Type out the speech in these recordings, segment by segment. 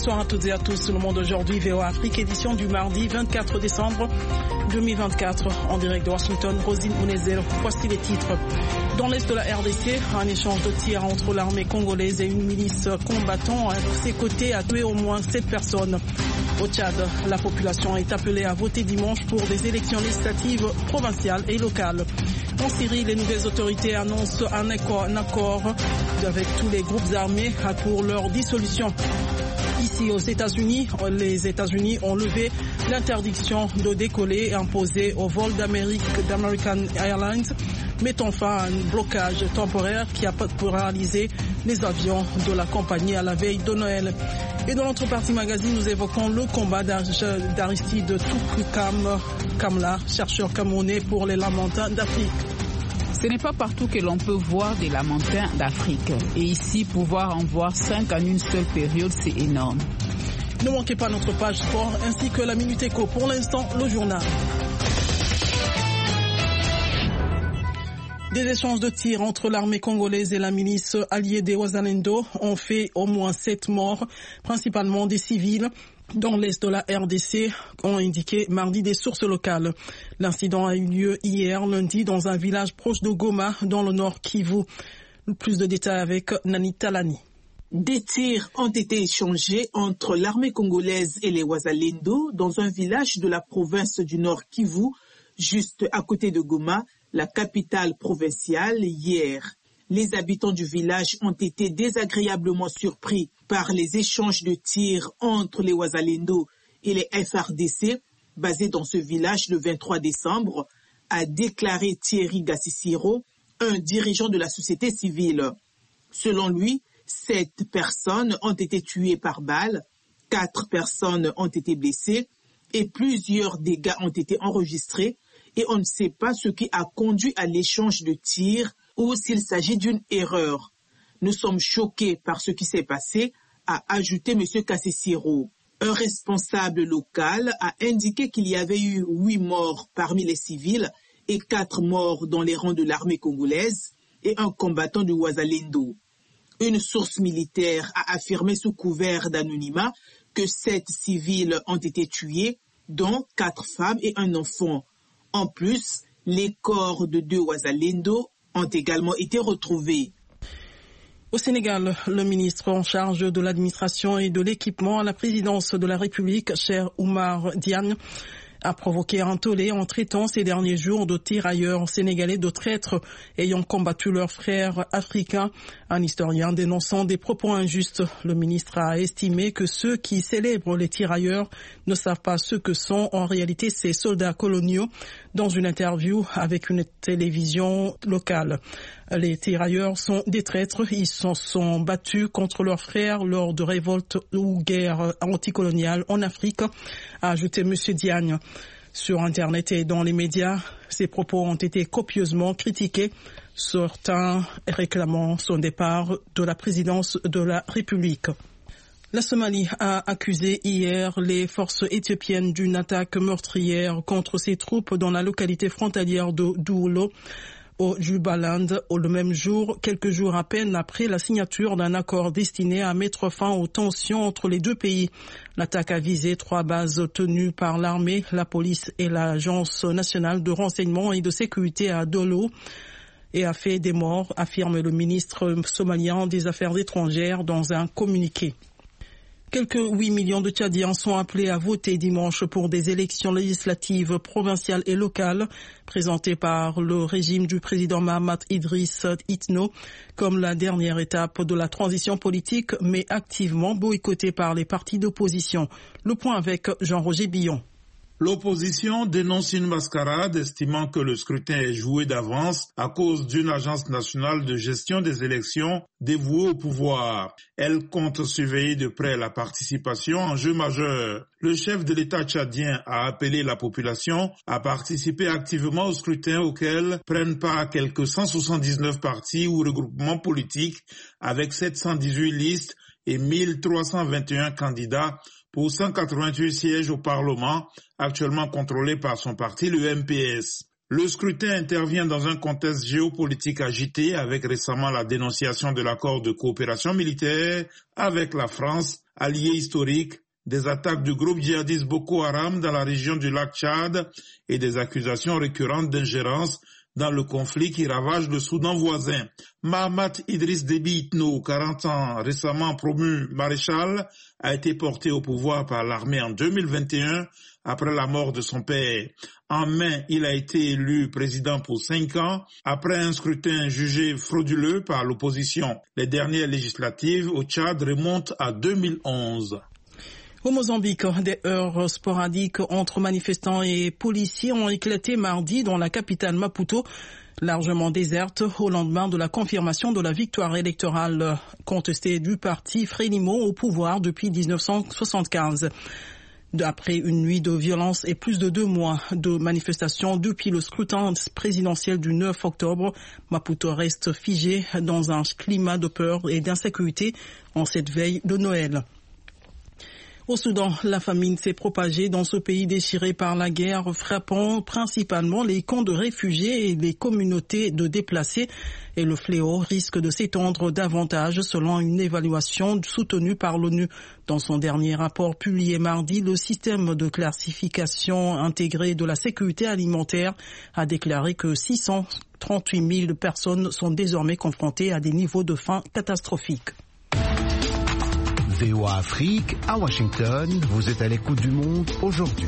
Bonsoir à toutes et à tous. Le monde aujourd'hui, VOA Afrique, édition du mardi 24 décembre 2024. En direct de Washington, Rosine Ounezel. Voici les titres. Dans l'est de la RDC, un échange de tirs entre l'armée congolaise et une milice combattant à ses côtés a tué au moins 7 personnes. Au Tchad, la population est appelée à voter dimanche pour des élections législatives provinciales et locales. En Syrie, les nouvelles autorités annoncent un accord avec tous les groupes armés pour leur dissolution. Ici aux États-Unis, les États-Unis ont levé l'interdiction de décoller imposée au vol d'American Airlines, mettant fin à un blocage temporaire qui a paralysé les avions de la compagnie à la veille de Noël. Et dans notre partie magazine, nous évoquons le combat d'Aristide Kamla, chercheur camerounais pour les lamantins d'Afrique. Ce n'est pas partout que l'on peut voir des lamantins d'Afrique. Et ici, pouvoir en voir 5 en une seule période, c'est énorme. Ne manquez pas notre page sport ainsi que la Minute Éco. Pour l'instant, le journal. Des échanges de tirs entre l'armée congolaise et la milice alliée des Wazalendo ont fait au moins 7 morts, principalement des civils. Dans l'est de la RDC, ont indiqué mardi des sources locales. L'incident a eu lieu hier lundi dans un village proche de Goma, dans le nord Kivu. Plus de détails avec Nani Talani. Des tirs ont été échangés entre l'armée congolaise et les Wazalendo dans un village de la province du nord Kivu, juste à côté de Goma, la capitale provinciale, hier. Les habitants du village ont été désagréablement surpris par les échanges de tirs entre les Wazalendo et les FARDC basés dans ce village le 23 décembre, a déclaré Thierry Gassissiro, un dirigeant de la société civile. Selon lui, 7 personnes ont été tuées par balle, 4 personnes ont été blessées et plusieurs dégâts ont été enregistrés et on ne sait pas ce qui a conduit à l'échange de tirs ou s'il s'agit d'une erreur. Nous sommes choqués par ce qui s'est passé, a ajouté M. Kassissiro. Un responsable local a indiqué qu'il y avait eu 8 morts parmi les civils et 4 morts dans les rangs de l'armée congolaise et un combattant du Wazalendo. Une source militaire a affirmé sous couvert d'anonymat que 7 civils ont été tués, dont 4 femmes et un enfant. En plus, les corps de 2 Wazalendo ont également été retrouvés. Au Sénégal, le ministre en charge de l'administration et de l'équipement à la présidence de la République, Cheikh Oumar Diagne, a provoqué un tollé en traitant ces derniers jours de tirailleurs sénégalais de traîtres ayant combattu leurs frères africains. Un historien dénonçant des propos injustes, le ministre a estimé que ceux qui célèbrent les tirailleurs ne savent pas ce que sont en réalité ces soldats coloniaux. Dans une interview avec une télévision locale, les tirailleurs sont des traîtres. Ils se sont battus contre leurs frères lors de révoltes ou guerres anticoloniales en Afrique, a ajouté M. Diagne. Sur Internet et dans les médias, ces propos ont été copieusement critiqués, certains réclamant son départ de la présidence de la République. La Somalie a accusé hier les forces éthiopiennes d'une attaque meurtrière contre ses troupes dans la localité frontalière de Doulo, au Jubaland, le même jour, quelques jours à peine après la signature d'un accord destiné à mettre fin aux tensions entre les deux pays. L'attaque a visé 3 bases tenues par l'armée, la police et l'Agence nationale de renseignement et de sécurité à Doulo et a fait des morts, affirme le ministre somalien des Affaires étrangères dans un communiqué. Quelques 8 millions de Tchadiens sont appelés à voter dimanche pour des élections législatives provinciales et locales présentées par le régime du président Mahamat Idriss Itno comme la dernière étape de la transition politique, mais activement boycottée par les partis d'opposition. Le point avec Jean-Roger Billon. L'opposition dénonce une mascarade, estimant que le scrutin est joué d'avance à cause d'une agence nationale de gestion des élections dévouée au pouvoir. Elle compte surveiller de près la participation en jeu majeur. Le chef de l'État tchadien a appelé la population à participer activement au scrutin auquel prennent part quelques 179 partis ou regroupements politiques avec 718 listes et 1321 candidats pour 188 sièges au Parlement, actuellement contrôlé par son parti, le MPS. Le scrutin intervient dans un contexte géopolitique agité avec récemment la dénonciation de l'accord de coopération militaire avec la France allié historique, des attaques du groupe djihadiste Boko Haram dans la région du lac Tchad et des accusations récurrentes d'ingérence dans le conflit qui ravage le Soudan voisin. Mahamat Idriss Déby Itno, 40 ans, récemment promu maréchal, a été porté au pouvoir par l'armée en 2021 après la mort de son père. En mai, il a été élu président pour 5 ans après un scrutin jugé frauduleux par l'opposition. Les dernières législatives au Tchad remontent à 2011. Au Mozambique, des heurts sporadiques entre manifestants et policiers ont éclaté mardi dans la capitale Maputo, largement déserte au lendemain de la confirmation de la victoire électorale contestée du parti Frélimo au pouvoir depuis 1975. Après une nuit de violence et plus de 2 mois de manifestations depuis le scrutin présidentiel du 9 octobre, Maputo reste figé dans un climat de peur et d'insécurité en cette veille de Noël. Au Soudan, la famine s'est propagée dans ce pays déchiré par la guerre, frappant principalement les camps de réfugiés et les communautés de déplacés. Et le fléau risque de s'étendre davantage selon une évaluation soutenue par l'ONU. Dans son dernier rapport publié mardi, le système de classification intégré de la sécurité alimentaire a déclaré que 638 000 personnes sont désormais confrontées à des niveaux de faim catastrophiques. VOA Afrique, à Washington, vous êtes à l'écoute du monde aujourd'hui.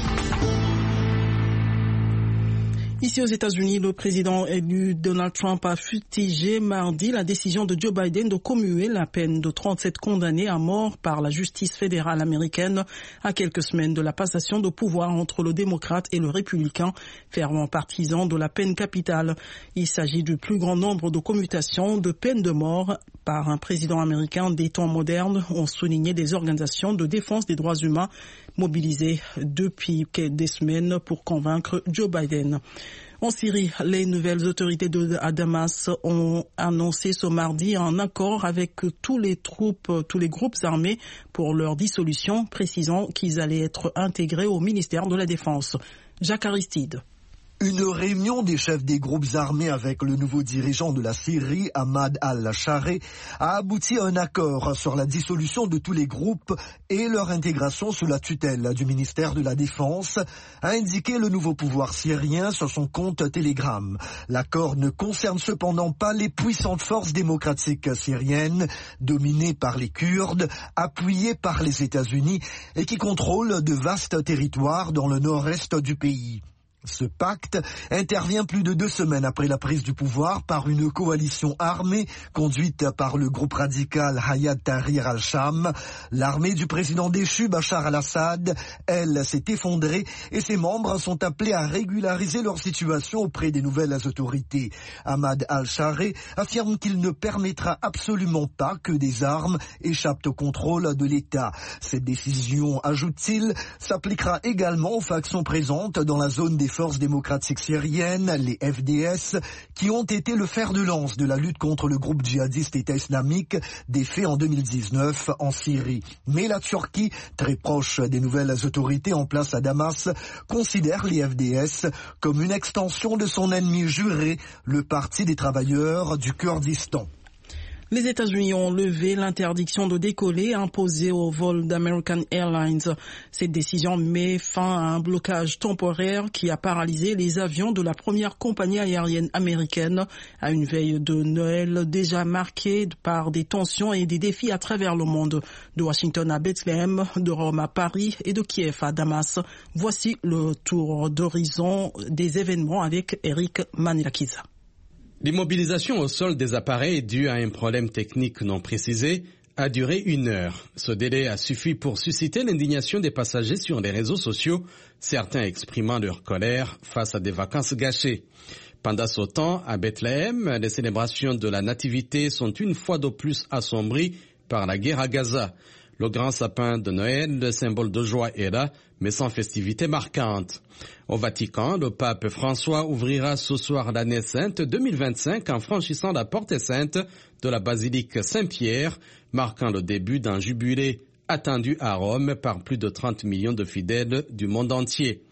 Ici aux États-Unis, le président élu Donald Trump a fustigé mardi la décision de Joe Biden de commuer la peine de 37 condamnés à mort par la justice fédérale américaine à quelques semaines de la passation de pouvoir entre le démocrate et le républicain, fervent partisan de la peine capitale. Il s'agit du plus grand nombre de commutations de peine de mort par un président américain des temps modernes, ont souligné des organisations de défense des droits humains mobilisées depuis des semaines pour convaincre Joe Biden. En Syrie, les nouvelles autorités à Damas ont annoncé ce mardi un accord avec tous les groupes armés pour leur dissolution, précisant qu'ils allaient être intégrés au ministère de la Défense. Jacques Aristide. Une réunion des chefs des groupes armés avec le nouveau dirigeant de la Syrie, Ahmad al-Shara, a abouti à un accord sur la dissolution de tous les groupes et leur intégration sous la tutelle du ministère de la Défense, a indiqué le nouveau pouvoir syrien sur son compte Telegram. L'accord ne concerne cependant pas les puissantes forces démocratiques syriennes, dominées par les Kurdes, appuyées par les États-Unis et qui contrôlent de vastes territoires dans le nord-est du pays. Ce pacte intervient plus de 2 semaines après la prise du pouvoir par une coalition armée conduite par le groupe radical Hayat Tahrir al-Sham. L'armée du président déchu Bachar al-Assad, elle, s'est effondrée et ses membres sont appelés à régulariser leur situation auprès des nouvelles autorités. Ahmad al-Shara affirme qu'il ne permettra absolument pas que des armes échappent au contrôle de l'État. Cette décision, ajoute-t-il, s'appliquera également aux factions présentes dans la zone des forces démocratiques syriennes, les FDS, qui ont été le fer de lance de la lutte contre le groupe djihadiste État islamique défait en 2019 en Syrie. Mais la Turquie, très proche des nouvelles autorités en place à Damas, considère les FDS comme une extension de son ennemi juré, le Parti des travailleurs du Kurdistan. Les États-Unis ont levé l'interdiction de décoller imposée au vol d'American Airlines. Cette décision met fin à un blocage temporaire qui a paralysé les avions de la première compagnie aérienne américaine à une veille de Noël déjà marquée par des tensions et des défis à travers le monde. De Washington à Bethléem, de Rome à Paris et de Kiev à Damas. Voici le tour d'horizon des événements avec Eric Manilakiza. L'immobilisation au sol des appareils due à un problème technique non précisé a duré 1 heure. Ce délai a suffi pour susciter l'indignation des passagers sur les réseaux sociaux, certains exprimant leur colère face à des vacances gâchées. Pendant ce temps, à Bethléem, les célébrations de la Nativité sont une fois de plus assombries par la guerre à Gaza. Le grand sapin de Noël, le symbole de joie, est là, mais sans festivité marquante. Au Vatican, le pape François ouvrira ce soir l'année sainte 2025 en franchissant la porte sainte de la basilique Saint-Pierre, marquant le début d'un jubilé attendu à Rome par plus de 30 millions de fidèles du monde entier.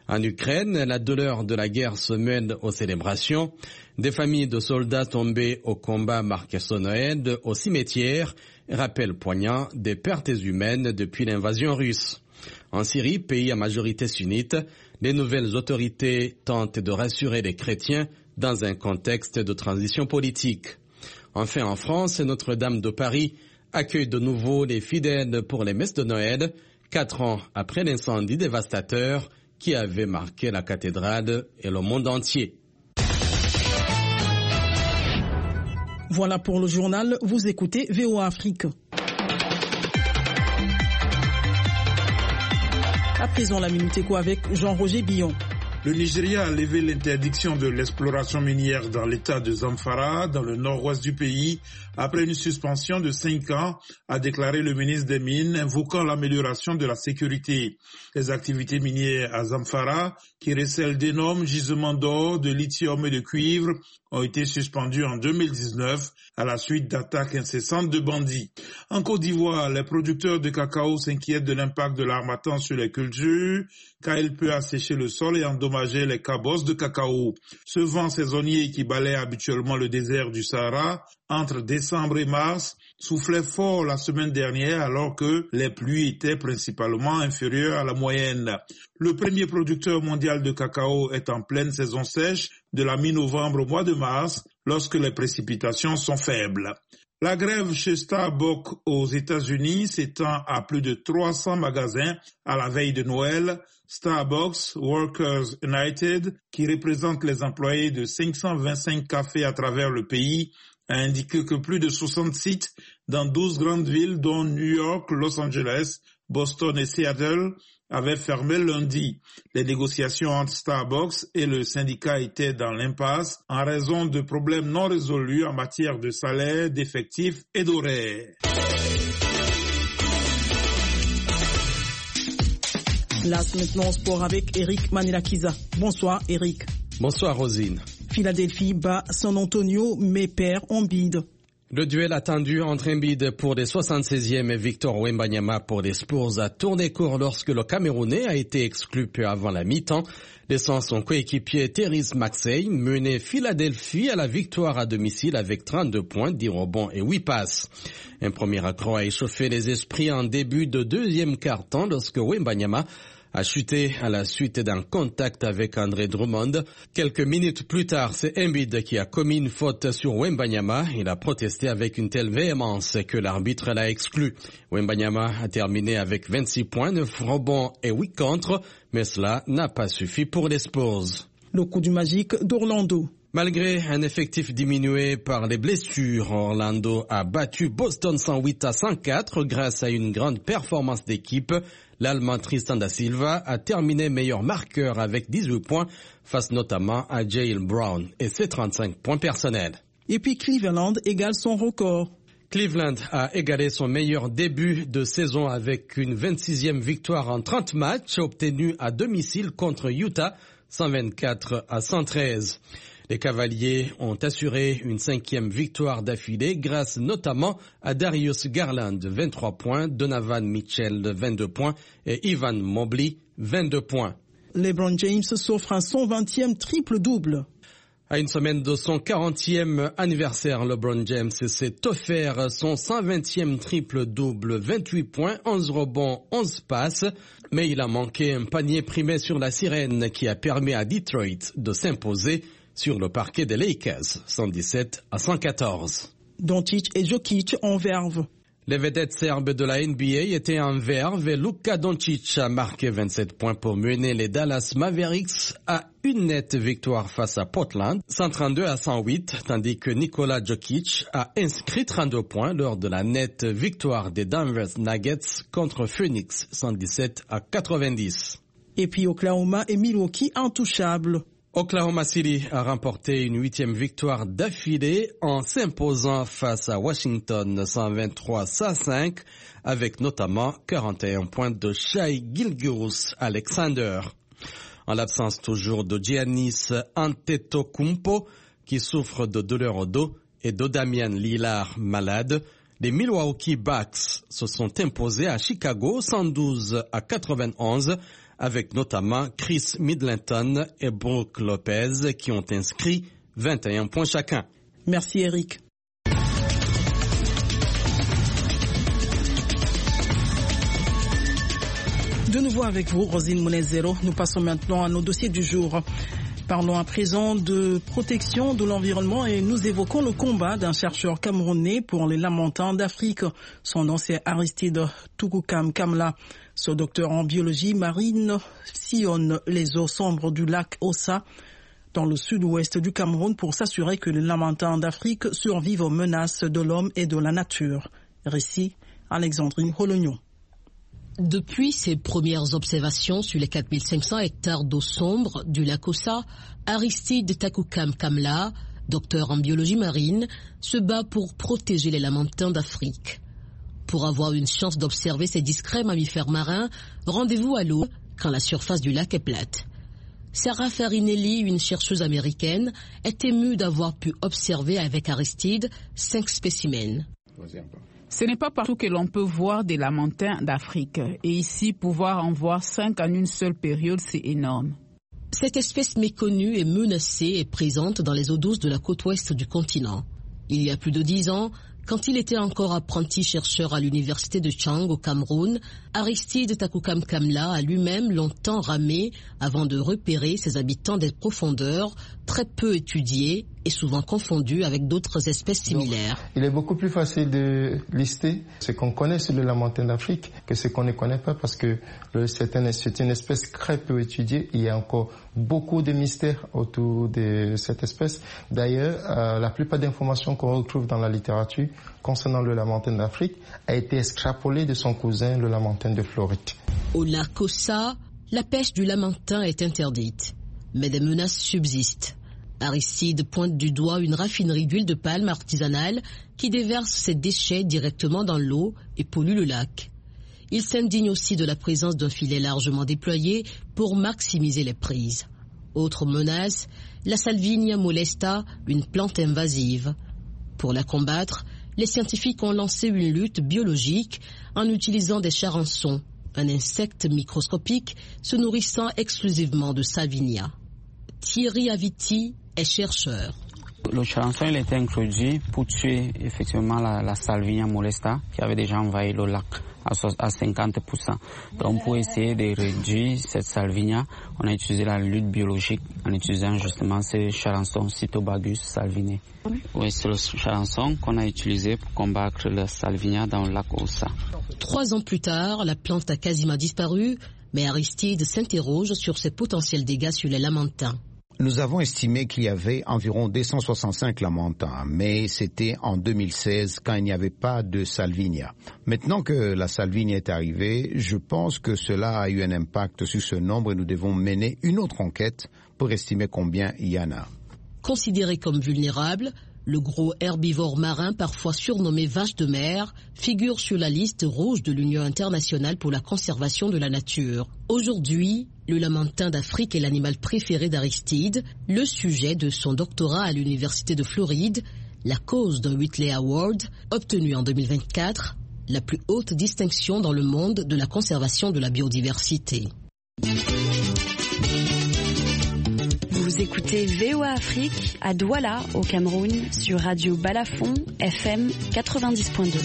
En Ukraine, la douleur de la guerre se mêle aux célébrations. Des familles de soldats tombés au combat marquent ce Noël au cimetière, rappel poignant des pertes humaines depuis l'invasion russe. En Syrie, pays à majorité sunnite, les nouvelles autorités tentent de rassurer les chrétiens dans un contexte de transition politique. Enfin, en France, Notre-Dame de Paris accueille de nouveau les fidèles pour les messes de Noël, 4 ans après l'incendie dévastateur qui avait marqué la cathédrale et le monde entier. Voilà pour le journal, vous écoutez VOA Afrique. À présent, la Minute Éco avec Jean-Roger Billon. Le Nigeria a levé l'interdiction de l'exploration minière dans l'état de Zamfara, dans le nord-ouest du pays, après une suspension de 5 ans, a déclaré le ministre des Mines, invoquant l'amélioration de la sécurité. Les activités minières à Zamfara, qui recèlent d'énormes gisements d'or, de lithium et de cuivre, ont été suspendues en 2019 à la suite d'attaques incessantes de bandits. En Côte d'Ivoire, les producteurs de cacao s'inquiètent de l'impact de l'harmattan sur les cultures, car il peut assécher le sol et endommager les cabosses de cacao. Ce vent saisonnier qui balaie habituellement le désert du Sahara entre décembre et mars soufflait fort la semaine dernière alors que les pluies étaient principalement inférieures à la moyenne. Le premier producteur mondial de cacao est en pleine saison sèche de la mi-novembre au mois de mars lorsque les précipitations sont faibles. La grève chez Starbucks aux États-Unis s'étend à plus de 300 magasins à la veille de Noël. Starbucks Workers United, qui représente les employés de 525 cafés à travers le pays, a indiqué que plus de 60 sites dans 12 grandes villes dont New York, Los Angeles, Boston et Seattle avaient fermé lundi. Les négociations entre Starbucks et le syndicat étaient dans l'impasse en raison de problèmes non résolus en matière de salaire, d'effectifs et d'horaires. Place maintenant au sport avec Eric Manelakiza. Bonsoir Eric. Bonsoir Rosine. Philadelphie bat San Antonio mais perd Embiid. Le duel attendu entre Embiid pour les 76e et Victor Wembanyama pour les Spurs a tourné court lorsque le Camerounais a été exclu peu avant la mi-temps, laissant son coéquipier Tyrese Maxey mener Philadelphie à la victoire à domicile avec 32 points, 10 rebonds et 8 passes. Un premier accro a échauffé les esprits en début de deuxième quart-temps lorsque Wembanyama a chuté à la suite d'un contact avec André Drummond. Quelques minutes plus tard, c'est Embiid qui a commis une faute sur Wembanyama. Il a protesté avec une telle véhémence que l'arbitre l'a exclu. Wembanyama a terminé avec 26 points, 9 rebonds et 8 contres, mais cela n'a pas suffi pour les Spurs. Le coup du Magic d'Orlando. Malgré un effectif diminué par les blessures, Orlando a battu Boston 108-104 grâce à une grande performance d'équipe. L'Allemand Tristan da Silva a terminé meilleur marqueur avec 18 points face notamment à Jaylen Brown et ses 35 points personnels. Et puis Cleveland égale son record. Cleveland a égalé son meilleur début de saison avec une 26e victoire en 30 matchs obtenue à domicile contre Utah 124-113. Les Cavaliers ont assuré une 5e victoire d'affilée grâce notamment à Darius Garland, 23 points, Donovan Mitchell, 22 points et Evan Mobley, 22 points. LeBron James s'offre un 120e triple-double. À une semaine de son 40e anniversaire, LeBron James s'est offert son 120e triple-double, 28 points, 11 rebonds, 11 passes. Mais il a manqué un panier primé sur la sirène qui a permis à Detroit de s'imposer sur le parquet des Lakers, 117-114. Doncic et Jokic en verve. Les vedettes serbes de la NBA étaient en verve et Luka Doncic a marqué 27 points pour mener les Dallas Mavericks à une nette victoire face à Portland, 132-108, tandis que Nikola Jokic a inscrit 32 points lors de la nette victoire des Denver Nuggets contre Phoenix, 117-90. Et puis Oklahoma et Milwaukee intouchables. Oklahoma City a remporté une 8e victoire d'affilée en s'imposant face à Washington 123-105 avec notamment 41 points de Shai Gilgeous-Alexander. En l'absence toujours de Giannis Antetokounmpo qui souffre de douleurs au dos et de Damian Lillard malade, les Milwaukee Bucks se sont imposés à Chicago 112-91 avec notamment Chris Middleton et Brooke Lopez qui ont inscrit 21 points chacun. Merci Eric. De nouveau avec vous, Rosine Monezero. Nous passons maintenant à nos dossiers du jour. Parlons à présent de protection de l'environnement et nous évoquons le combat d'un chercheur camerounais pour les lamantins d'Afrique. Son nom c'est Aristide Toukoukham Kamla. Ce docteur en biologie marine sillonne les eaux sombres du lac Ossa dans le sud-ouest du Cameroun pour s'assurer que les lamantins d'Afrique survivent aux menaces de l'homme et de la nature. Récit Alexandrine Holognon. Depuis ses premières observations sur les 4500 hectares d'eau sombre du lac Ossa, Aristide Toukoukham Kamla, docteur en biologie marine, se bat pour protéger les lamantins d'Afrique. Pour avoir une chance d'observer ces discrets mammifères marins, rendez-vous à l'eau quand la surface du lac est plate. Sarah Farinelli, une chercheuse américaine, est émue d'avoir pu observer avec Aristide 5 spécimens. Ce n'est pas partout que l'on peut voir des lamantins d'Afrique. Et ici, pouvoir en voir 5 en une seule période, c'est énorme. Cette espèce méconnue et menacée est présente dans les eaux douces de la côte ouest du continent. Il y a plus de 10 ans, quand il était encore apprenti chercheur à l'université de Chang au Cameroun, Aristide Toukoukham Kamla a lui-même longtemps ramé avant de repérer ces habitants des profondeurs très peu étudiés et souvent confondus avec d'autres espèces similaires. Donc, il est beaucoup plus facile de lister ce qu'on connaît sur le lamantin d'Afrique que ce qu'on ne connaît pas parce que c'est une espèce très peu étudiée. Il y a encore beaucoup de mystères autour de cette espèce. D'ailleurs, la plupart des informations qu'on retrouve dans la littérature concernant le lamantin d'Afrique a été extrapolée de son cousin, le lamantin de Floride. Au lac Ossa, la pêche du lamantin est interdite, mais des menaces subsistent. Aristide pointe du doigt une raffinerie d'huile de palme artisanale qui déverse ses déchets directement dans l'eau et pollue le lac. Il s'indigne aussi de la présence d'un filet largement déployé pour maximiser les prises. Autre menace, la Salvinia molesta, une plante invasive. Pour la combattre, les scientifiques ont lancé une lutte biologique en utilisant des charançons, un insecte microscopique se nourrissant exclusivement de Salvinia. Thierry Aviti est chercheur. Le charançon il a été introduit pour tuer effectivement la Salvinia molesta qui avait déjà envahi le lac à 50%. Donc pour essayer de réduire cette Salvinia, on a utilisé la lutte biologique en utilisant justement ces charançons Cytobagus salvinae. Oui, c'est le charançon qu'on a utilisé pour combattre la Salvinia dans le lac Ossa. 3 ans plus tard, la plante a quasiment disparu, mais Aristide s'interroge sur ses potentiels dégâts sur les lamantins. Nous avons estimé qu'il y avait environ 265 lamantins, mais c'était en 2016 quand il n'y avait pas de Salvinia. Maintenant que la Salvinia est arrivée, je pense que cela a eu un impact sur ce nombre et nous devons mener une autre enquête pour estimer combien il y en a. Considéré comme vulnérable, le gros herbivore marin, parfois surnommé vache de mer, figure sur la liste rouge de l'Union internationale pour la conservation de la nature. Aujourd'hui, le lamantin d'Afrique est l'animal préféré d'Aristide, le sujet de son doctorat à l'université de Floride, la cause d'un Whitley Award, obtenu en 2024, la plus haute distinction dans le monde de la conservation de la biodiversité. Vous écoutez VOA Afrique à Douala, au Cameroun, sur Radio Balafon, FM 90.2.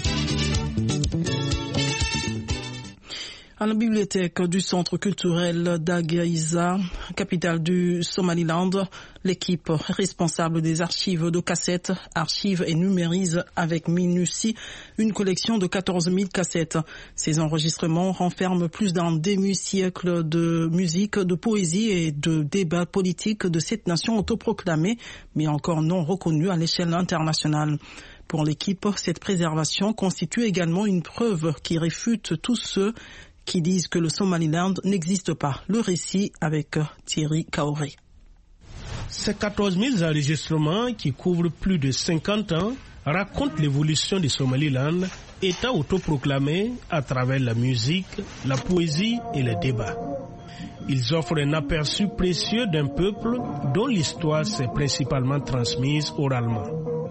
À la bibliothèque du centre culturel d'Agaïza, capitale du Somaliland, l'équipe responsable des archives de cassettes archive et numérise avec minutie une collection de 14 000 cassettes. Ces enregistrements renferment plus d'un demi-siècle de musique, de poésie et de débats politiques de cette nation autoproclamée, mais encore non reconnue à l'échelle internationale. Pour l'équipe, cette préservation constitue également une preuve qui réfute tous ceux qui disent que le Somaliland n'existe pas. Le récit avec Thierry Kaoré. Ces 14 000 enregistrements qui couvrent plus de 50 ans racontent l'évolution du Somaliland, État autoproclamé à travers la musique, la poésie et les débats. Ils offrent un aperçu précieux d'un peuple dont l'histoire s'est principalement transmise oralement.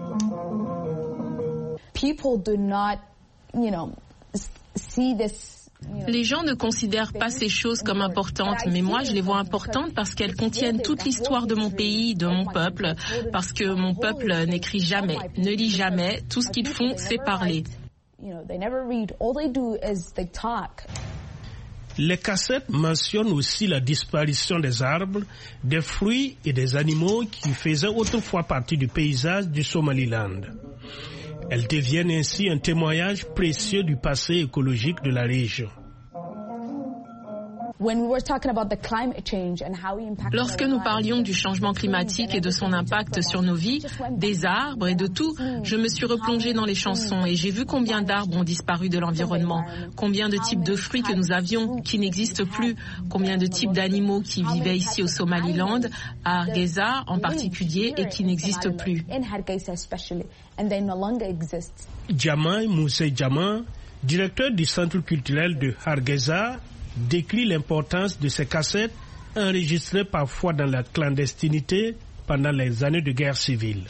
People do not, see this Les gens ne considèrent pas ces choses comme importantes, mais moi je les vois importantes parce qu'elles contiennent toute l'histoire de mon pays, de mon peuple, parce que mon peuple n'écrit jamais, ne lit jamais, tout ce qu'ils font c'est parler. Les cassettes mentionnent aussi la disparition des arbres, des fruits et des animaux qui faisaient autrefois partie du paysage du Somaliland. Elles deviennent ainsi un témoignage précieux du passé écologique de la région. Lorsque nous parlions du changement climatique et de son impact sur nos vies, des arbres et de tout, je me suis replongée dans les chansons et j'ai vu combien d'arbres ont disparu de l'environnement, combien de types de fruits que nous avions qui n'existent plus, combien de types d'animaux qui vivaient ici au Somaliland, à Hargeisa en particulier, et qui n'existent plus. Djamay Moussé Djama, directeur du centre culturel de Hargeisa, décrit l'importance de ces cassettes enregistrées parfois dans la clandestinité pendant les années de guerre civile.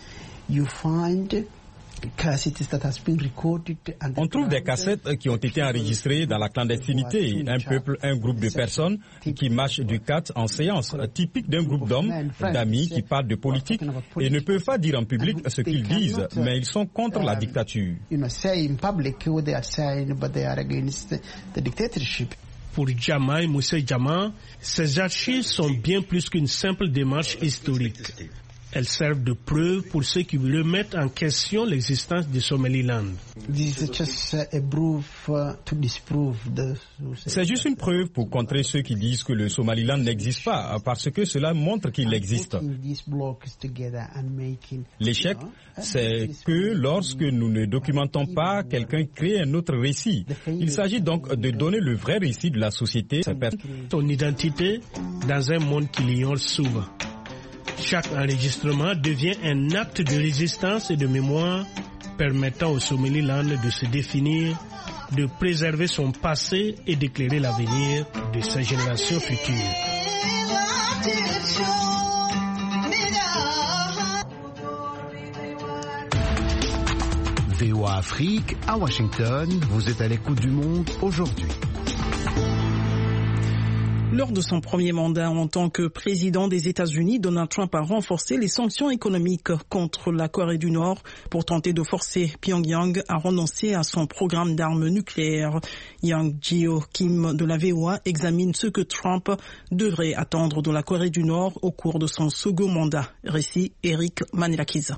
On trouve des cassettes qui ont été enregistrées dans la clandestinité. Un peuple, un groupe de personnes qui marchent du cat en séance, typique d'un groupe d'hommes, d'amis qui parlent de politique et ne peuvent pas dire en public ce qu'ils disent, mais ils sont contre la dictature. Pour Djamay Moussé Djama, ces archives sont bien plus qu'une simple démarche historique. Elles servent de preuve pour ceux qui remettent en question l'existence du Somaliland. C'est juste une preuve pour contrer ceux qui disent que le Somaliland n'existe pas, parce que cela montre qu'il existe. L'échec, c'est que lorsque nous ne documentons pas, quelqu'un crée un autre récit. Il s'agit donc de donner le vrai récit de la société. Son identité dans un monde qui l'ignore souvent. Chaque enregistrement devient un acte de résistance et de mémoire permettant au Somaliland de se définir, de préserver son passé et d'éclairer l'avenir de ses générations futures. VOA Afrique à Washington, vous êtes à l'écoute du monde aujourd'hui. Lors de son premier mandat en tant que président des États-Unis, Donald Trump a renforcé les sanctions économiques contre la Corée du Nord pour tenter de forcer Pyongyang à renoncer à son programme d'armes nucléaires. Yang Jio Kim de la VOA examine ce que Trump devrait attendre de la Corée du Nord au cours de son second mandat. Récit Eric Manilakiza.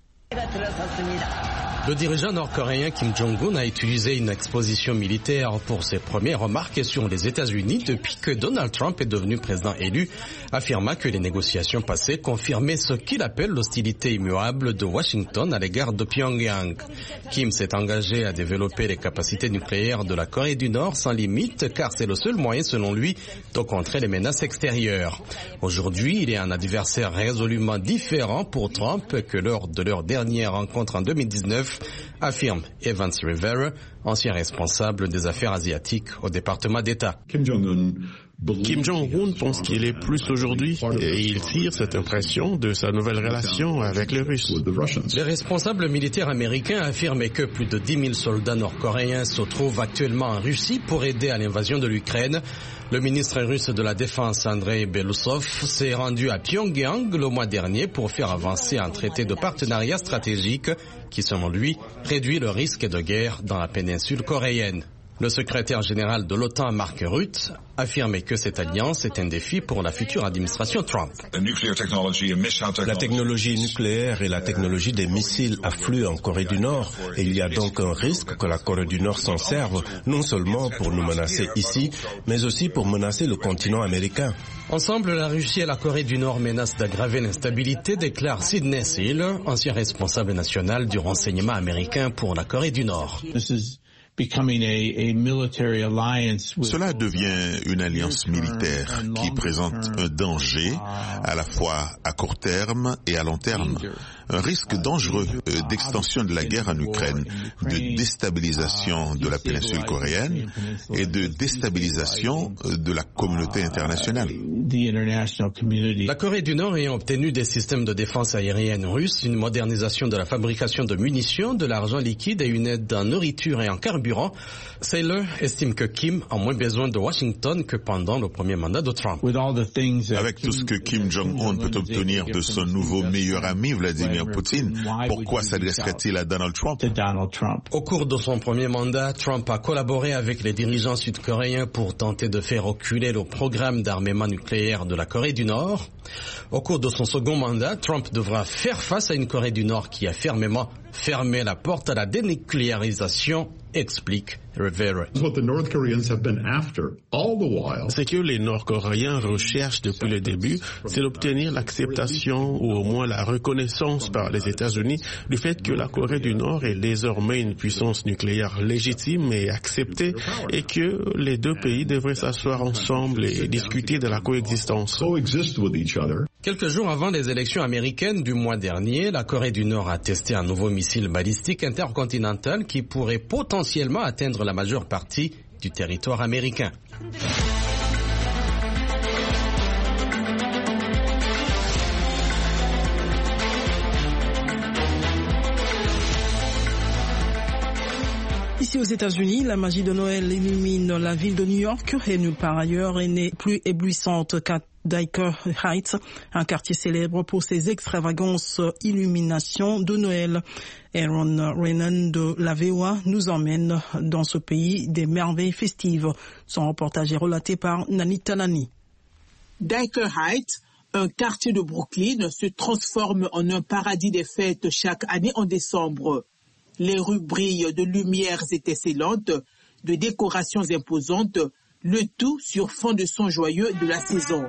Le dirigeant nord-coréen Kim Jong-un a utilisé une exposition militaire pour ses premières remarques sur les États-Unis depuis que Donald Trump est devenu président élu, affirma que les négociations passées confirmaient ce qu'il appelle l'hostilité immuable de Washington à l'égard de Pyongyang. Kim s'est engagé à développer les capacités nucléaires de la Corée du Nord sans limite, car c'est le seul moyen, selon lui, de contrer les menaces extérieures. Aujourd'hui, il est un adversaire résolument différent pour Trump que lors de leur dernière rencontre en 2019, affirme Evans Rivera, ancien responsable des affaires asiatiques au département d'État. Kim Jong-un pense qu'il est plus aujourd'hui et il tire cette impression de sa nouvelle relation avec les Russes. Les responsables militaires américains affirment que plus de 10 000 soldats nord-coréens se trouvent actuellement en Russie pour aider à l'invasion de l'Ukraine. Le ministre russe de la Défense, Andrei Belousov, s'est rendu à Pyongyang le mois dernier pour faire avancer un traité de partenariat stratégique qui, selon lui, réduit le risque de guerre dans la péninsule coréenne. Le secrétaire général de l'OTAN, Mark Rutte, affirmait que cette alliance est un défi pour la future administration Trump. La technologie nucléaire et la technologie des missiles affluent en Corée du Nord et il y a donc un risque que la Corée du Nord s'en serve non seulement pour nous menacer ici, mais aussi pour menacer le continent américain. Ensemble, la Russie et la Corée du Nord menacent d'aggraver l'instabilité, déclare Sidney Seal, ancien responsable national du renseignement américain pour la Corée du Nord. Cela devient une alliance militaire qui présente un danger à la fois à court terme et à long terme. un risque dangereux d'extension de la guerre en Ukraine, de déstabilisation de la péninsule coréenne et de déstabilisation de la communauté internationale. La Corée du Nord ayant obtenu des systèmes de défense aérienne russes, une modernisation de la fabrication de munitions, de l'argent liquide et une aide en nourriture et en carburant, Saylor estime que Kim a moins besoin de Washington que pendant le premier mandat de Trump. Avec tout ce que Kim Jong-un peut obtenir de son nouveau meilleur ami Vladimir Poutine, pourquoi s'adresserait-il à Donald Trump? Au cours de son premier mandat, Trump a collaboré avec les dirigeants sud-coréens pour tenter de faire reculer le programme d'armement nucléaire de la Corée du Nord. Au cours de son second mandat, Trump devra faire face à une Corée du Nord qui a fermement fermé la porte à la dénucléarisation, explique Rivera. Ce que les Nord-Coréens recherchent depuis le début, c'est d'obtenir l'acceptation ou au moins la reconnaissance par les États-Unis du fait que la Corée du Nord est désormais une puissance nucléaire légitime et acceptée et que les deux pays devraient s'asseoir ensemble et discuter de la coexistence. Quelques jours avant les élections américaines du mois dernier, la Corée du Nord a testé un nouveau missile balistique intercontinental qui pourrait potentiellement atteindre la majeure partie du territoire américain. Ici aux États-Unis, la magie de Noël illumine la ville de New York et nulle part ailleurs et n'est plus éblouissante qu'à Dyker Heights, un quartier célèbre pour ses extravagances illuminations de Noël. Aaron Renan de la VOA nous emmène dans ce pays des merveilles festives. Son reportage est relaté par Nani Talani. Dyker Heights, un quartier de Brooklyn, se transforme en un paradis des fêtes chaque année en décembre. Les rues brillent de lumières étincelantes, de décorations imposantes, le tout sur fond de son joyeux de la saison.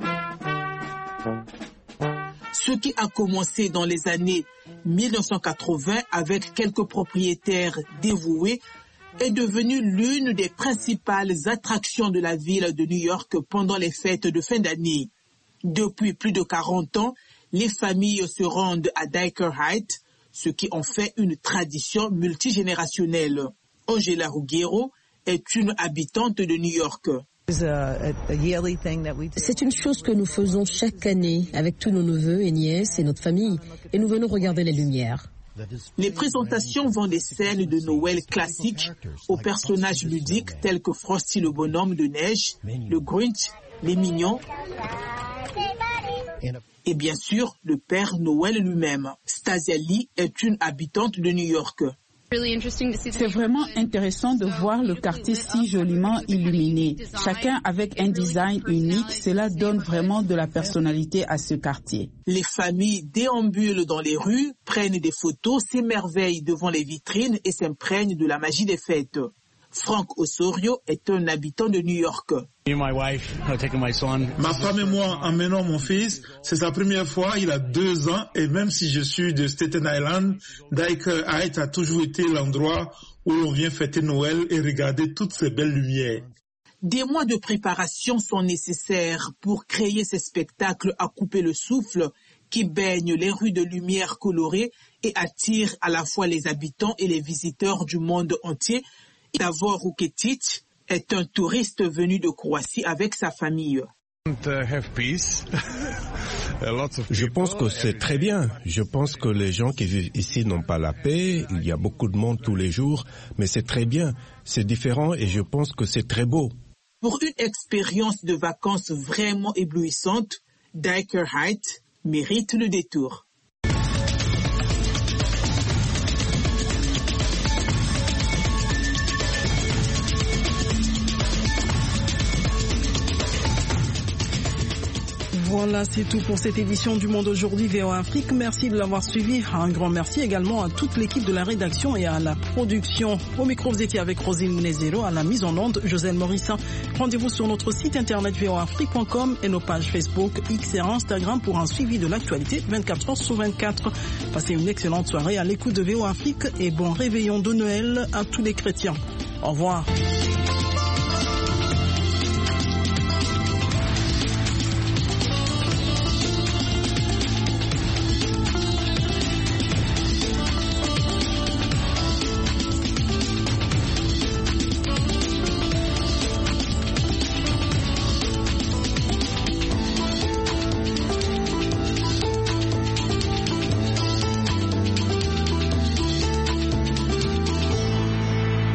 Ce qui a commencé dans les années 1980 avec quelques propriétaires dévoués est devenu l'une des principales attractions de la ville de New York pendant les fêtes de fin d'année. Depuis plus de 40 ans, les familles se rendent à Dyker Heights, ce qui en fait une tradition multigénérationnelle. Angela Ruggiero est une habitante de New York. C'est une chose que nous faisons chaque année avec tous nos neveux et nièces et notre famille, et nous venons regarder les lumières. Les présentations vont des scènes de Noël classiques aux personnages ludiques tels que Frosty le bonhomme de neige, le Grinch, les Mignons et bien sûr le Père Noël lui-même. Stasia Lee est une habitante de New York. C'est vraiment intéressant de voir le quartier si joliment illuminé. Chacun avec un design unique, cela donne vraiment de la personnalité à ce quartier. Les familles déambulent dans les rues, prennent des photos, s'émerveillent devant les vitrines et s'imprègnent de la magie des fêtes. Frank Osorio est un habitant de New York. Ma femme et moi emmenons mon fils. C'est sa première fois, il a 2 ans et même si je suis de Staten Island, Dyker Heights a toujours été l'endroit où l'on vient fêter Noël et regarder toutes ces belles lumières. Des mois de préparation sont nécessaires pour créer ces spectacles à couper le souffle qui baignent les rues de lumière colorées et attirent à la fois les habitants et les visiteurs du monde entier. Davor Ruketic est un touriste venu de Croatie avec sa famille. Je pense que c'est très bien. Je pense que les gens qui vivent ici n'ont pas la paix. Il y a beaucoup de monde tous les jours, mais c'est très bien. C'est différent et je pense que c'est très beau. Pour une expérience de vacances vraiment éblouissante, Dyker Heights mérite le détour. Voilà, c'est tout pour cette édition du Monde Aujourd'hui VOA Afrique. Merci de l'avoir suivi. Un grand merci également à toute l'équipe de la rédaction et à la production. Au micro, vous étiez avec Rosine Munezero, à la mise en onde, Josène Morissa. Rendez-vous sur notre site internet voaafrique.com et nos pages Facebook, X et Instagram pour un suivi de l'actualité 24 heures sur 24. Passez une excellente soirée à l'écoute de VOA Afrique et bon réveillon de Noël à tous les chrétiens. Au revoir.